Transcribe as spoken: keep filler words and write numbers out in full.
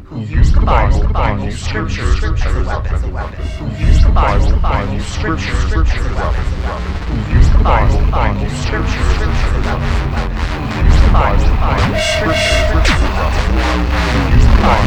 who use the Bible, Bible, scriptures as a weapon, who use the Bible, Bible, scriptures as a weapon, who use the Bible, Bible, scriptures as a weapon, who use the Bible, Bible, scriptures as a weapon, who use the Bible,